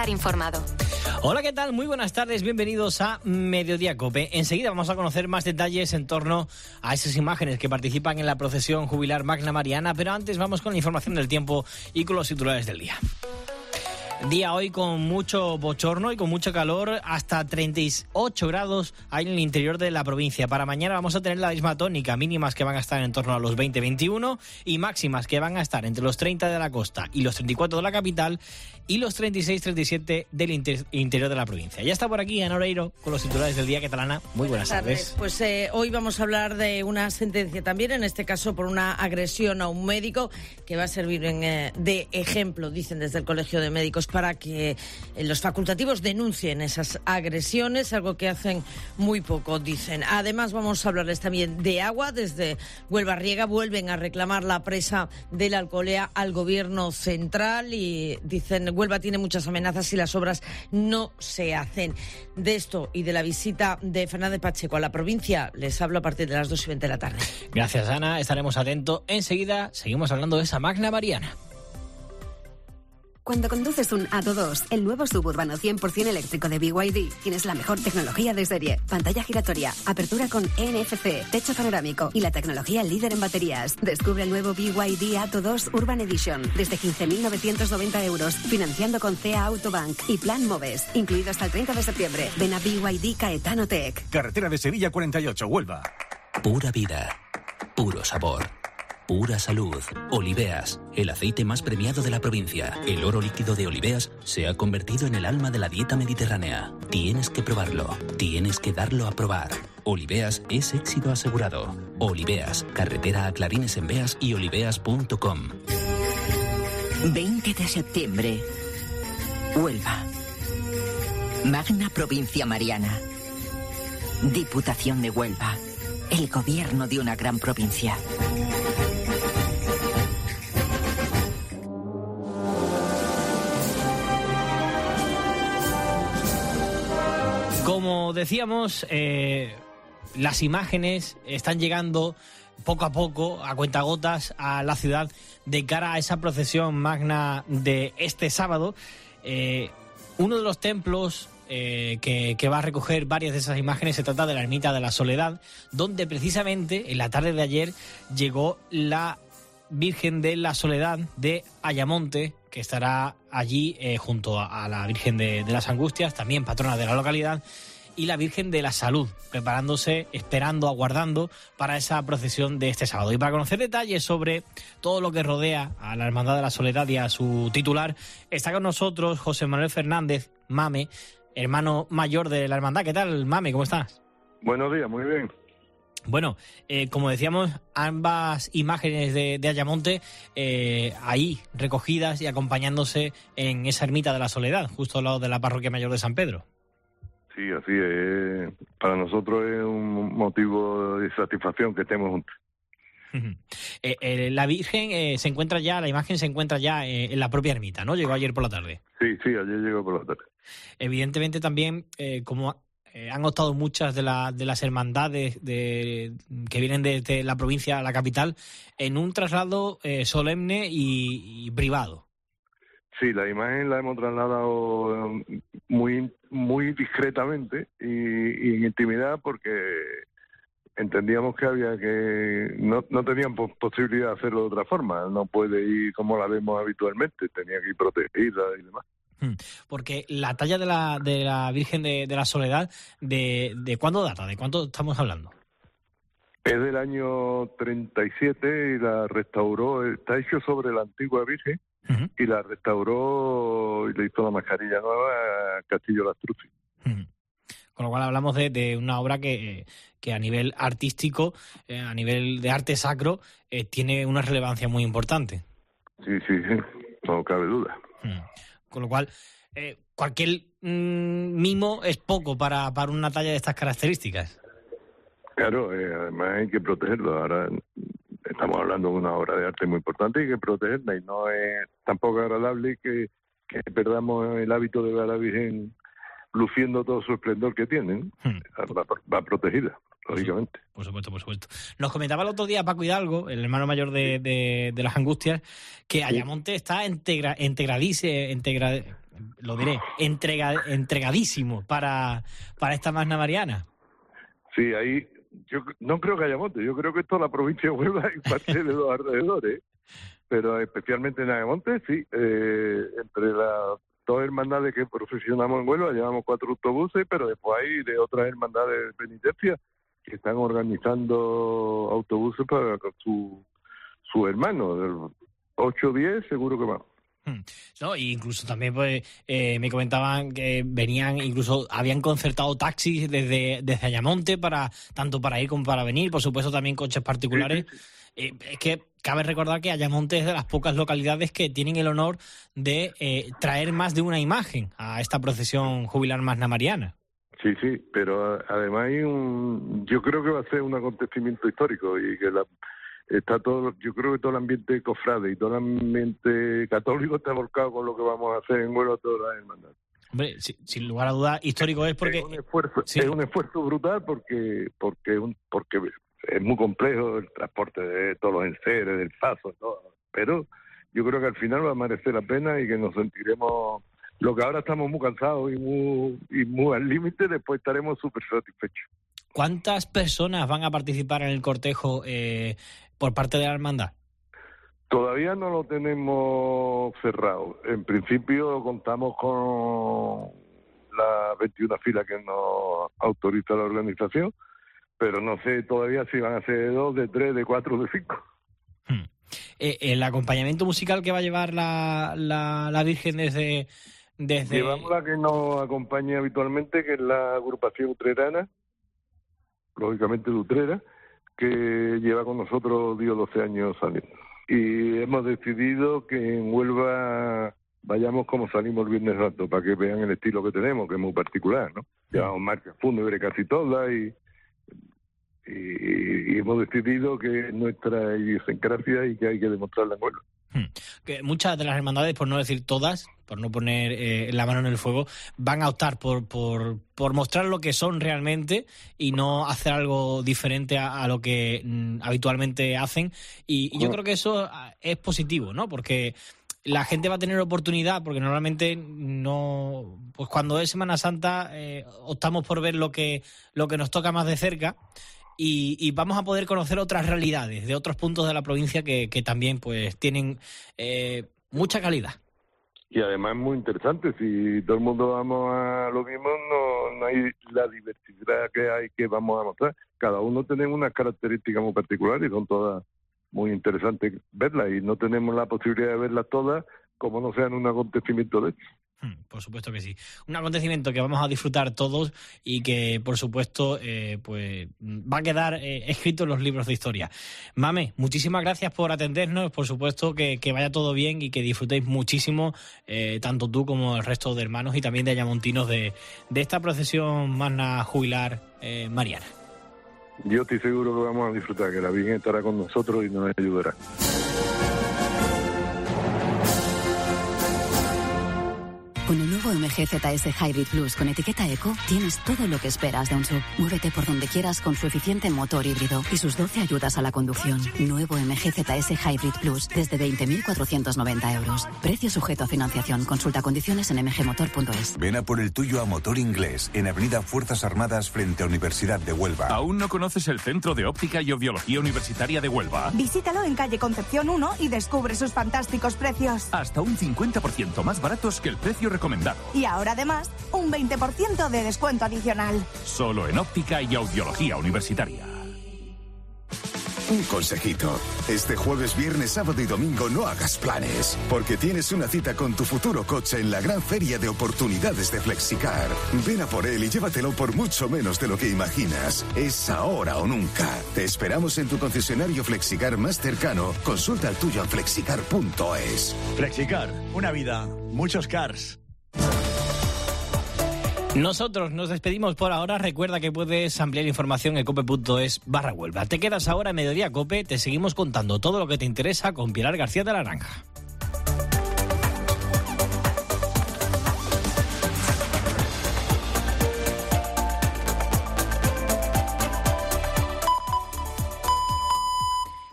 estar informado. Hola, ¿qué tal? Muy buenas tardes, bienvenidos a Mediodía COPE. Enseguida vamos a conocer más detalles en torno a esas imágenes que participan en la procesión jubilar Magna Mariana, pero antes vamos con la información del tiempo y con los titulares del día. Día hoy con mucho bochorno y con mucho calor, hasta 38 grados hay en el interior de la provincia. Para mañana vamos a tener la misma tónica, mínimas que van a estar en torno a los 20-21 y máximas que van a estar entre los 30 de la costa y los 34 de la capital y los 36-37 del interior de la provincia. Ya está por aquí Ana Oreiro con los titulares del día. ¿Qué tal, Ana? Muy buenas tardes. Pues hoy vamos a hablar de una sentencia también, en este caso por una agresión a un médico, que va a servir de ejemplo, dicen desde el Colegio de Médicos, para que los facultativos denuncien esas agresiones, algo que hacen muy poco, dicen. Además, vamos a hablarles también de agua. Desde Huelva Riega vuelven a reclamar la presa de la Alcolea al Gobierno central y dicen Huelva tiene muchas amenazas y las obras no se hacen. De esto y de la visita de Fernández Pacheco a la provincia les hablo a partir de las 2:20 de la tarde. Gracias, Ana. Estaremos atentos. Enseguida seguimos hablando de esa Magna Mariana. Cuando conduces un Atto 2, el nuevo suburbano 100% eléctrico de BYD, tienes la mejor tecnología de serie. Pantalla giratoria, apertura con NFC, techo panorámico y la tecnología líder en baterías. Descubre el nuevo BYD Atto 2 Urban Edition desde 15.990 euros, financiando con CEA Autobank y Plan Moves, incluido hasta el 30 de septiembre. Ven a BYD Caetano Tech. Carretera de Sevilla 48, Huelva. Pura vida, puro sabor. Pura salud. Oliveas, el aceite más premiado de la provincia. El oro líquido de Oliveas se ha convertido en el alma de la dieta mediterránea. Tienes que probarlo. Tienes que darlo a probar. Oliveas es éxito asegurado. Oliveas, carretera a Clarines en Beas y oliveas.com. 20 de septiembre. Huelva. Magna Provincia Mariana. Diputación de Huelva. El gobierno de una gran provincia. Como decíamos, las imágenes están llegando poco a poco, a cuentagotas, a la ciudad de cara a esa procesión magna de este sábado. Uno de los templos que va a recoger varias de esas imágenes se trata de la Ermita de la Soledad, donde precisamente en la tarde de ayer llegó la Virgen de la Soledad de Ayamonte, que estará allí junto a la Virgen de las Angustias, también patrona de la localidad, y la Virgen de la Salud, preparándose, esperando, aguardando para esa procesión de este sábado. Y para conocer detalles sobre todo lo que rodea a la Hermandad de la Soledad y a su titular, está con nosotros José Manuel Fernández, Mame, hermano mayor de la hermandad. ¿Qué tal, Mame? ¿Cómo estás? Buenos días, muy bien. Bueno, como decíamos, ambas imágenes de Ayamonte ahí recogidas y acompañándose en esa Ermita de la Soledad, justo al lado de la Parroquia Mayor de San Pedro. Sí, así es. Para nosotros es un motivo de satisfacción que estemos juntos. La Virgen se encuentra ya, la imagen se encuentra ya en la propia ermita, ¿no? Llegó ayer por la tarde. Sí, ayer llegó por la tarde. Evidentemente también, como han optado muchas de las hermandades que vienen de la provincia a la capital, en un traslado solemne y privado. Sí, la imagen la hemos trasladado muy discretamente y en intimidad, porque entendíamos que no tenían posibilidad de hacerlo de otra forma. No puede ir como la vemos habitualmente, tenía que ir protegida y demás. Porque la talla de la Virgen de la Soledad, ¿de cuándo data? ¿De cuánto estamos hablando? Es del año 37 y la restauró, está hecho sobre la antigua Virgen. Uh-huh. Y la restauró y le hizo la mascarilla nueva a Castillo Lastruzzi. Uh-huh. Con lo cual hablamos de una obra que a nivel artístico, a nivel de arte sacro, tiene una relevancia muy importante. Sí, no cabe duda. Uh-huh. Con lo cual, cualquier mimo es poco para una talla de estas características. Claro, además hay que protegerlo. Ahora estamos hablando de una obra de arte muy importante y hay que protegerla, y no es tampoco agradable que perdamos el hábito de ver a la Virgen luciendo todo su esplendor que tiene. Va protegida, lógicamente. Por supuesto. Nos comentaba el otro día Paco Hidalgo, el hermano mayor de las Angustias, que Ayamonte está lo diré, entregadísimo para esta Magna Mariana. Sí, ahí yo no creo que haya monte, yo creo que toda la provincia de Huelva y parte de los alrededores, pero especialmente en Ayamonte, sí, entre las dos hermandades que procesionamos en Huelva llevamos 4 autobuses, pero después hay de otras hermandades de penitencia que están organizando autobuses para su hermano, 8 o 10 seguro que van. No, y incluso también pues me comentaban que venían, incluso habían concertado taxis desde Ayamonte tanto para ir como para venir, por supuesto también coches particulares. Sí. Es que cabe recordar que Ayamonte es de las pocas localidades que tienen el honor de traer más de una imagen a esta procesión jubilar Magna Mariana. Sí, pero además yo creo que va a ser un acontecimiento histórico y que está todo, yo creo que todo el ambiente cofrade y todo el ambiente católico está volcado con lo que vamos a hacer en Huelva todas las hermandades. Hombre, sin lugar a dudas, histórico es porque... Es un esfuerzo brutal porque es muy complejo el transporte de todos los enseres, del paso, todo. Pero yo creo que al final va a merecer la pena y que nos sentiremos... Lo que ahora estamos muy cansados y muy al límite, después estaremos súper satisfechos. ¿Cuántas personas van a participar en el cortejo por parte de la hermandad? Todavía no lo tenemos cerrado. En principio contamos con las 21 filas que nos autoriza la organización, pero no sé todavía si van a ser de 2, de 3, de 4 o de 5. ¿El acompañamiento musical que va a llevar la Virgen desde...? Llevamos la que nos acompaña habitualmente, que es la agrupación utrerana, lógicamente de Utrera, que lleva con nosotros 12 años saliendo. Y hemos decidido que en Huelva vayamos como salimos el Viernes Santo, para que vean el estilo que tenemos, que es muy particular, ¿no? Llevamos marcas fúnebres casi todas y hemos decidido que es nuestra idiosincrasia y que hay que demostrarla en Huelva. Que muchas de las hermandades, por no decir todas, por no poner la mano en el fuego, van a optar por mostrar lo que son realmente y no hacer algo diferente a lo que habitualmente hacen. Y yo creo que eso es positivo, ¿no? Porque la gente va a tener oportunidad, porque normalmente no, pues cuando es Semana Santa optamos por ver lo que nos toca más de cerca. Y vamos a poder conocer otras realidades de otros puntos de la provincia que también pues tienen mucha calidad. Y además es muy interesante, si todo el mundo vamos a lo mismo, no hay la diversidad que hay que vamos a mostrar. Cada uno tiene unas características muy particulares y son todas muy interesantes verlas, y no tenemos la posibilidad de verlas todas como no sean un acontecimiento de hecho. Por supuesto que sí. Un acontecimiento que vamos a disfrutar todos y que, por supuesto, pues va a quedar escrito en los libros de historia. Mame, muchísimas gracias por atendernos. Por supuesto que vaya todo bien y que disfrutéis muchísimo, tanto tú como el resto de hermanos y también de ayamontinos de esta procesión magna jubilar mariana. Yo estoy seguro que vamos a disfrutar, que la Virgen estará con nosotros y nos ayudará. Con el nuevo MG ZS Hybrid Plus con etiqueta Eco, tienes todo lo que esperas de un SUV. Muévete por donde quieras con su eficiente motor híbrido y sus 12 ayudas a la conducción. Nuevo MG ZS Hybrid Plus desde 20.490 euros. Precio sujeto a financiación. Consulta condiciones en mgmotor.es. Ven a por el tuyo a Motor Inglés, en Avenida Fuerzas Armadas frente a Universidad de Huelva. ¿Aún no conoces el Centro de Óptica y Audiología Universitaria de Huelva? Visítalo en calle Concepción 1 y descubre sus fantásticos precios. Hasta un 50% más baratos que el precio recomendado. Y ahora además, un 20% de descuento adicional. Solo en Óptica y Audiología Universitaria. Un consejito. Este jueves, viernes, sábado y domingo no hagas planes, porque tienes una cita con tu futuro coche en la gran feria de oportunidades de Flexicar. Ven a por él y llévatelo por mucho menos de lo que imaginas. Es ahora o nunca. Te esperamos en tu concesionario Flexicar más cercano. Consulta el tuyo en flexicar.es. Flexicar, una vida, muchos cars. Nosotros nos despedimos por ahora. Recuerda que puedes ampliar información en cope.es/Huelva. Te quedas ahora en Mediodía Cope. Te seguimos contando todo lo que te interesa con Pilar García de la Granja.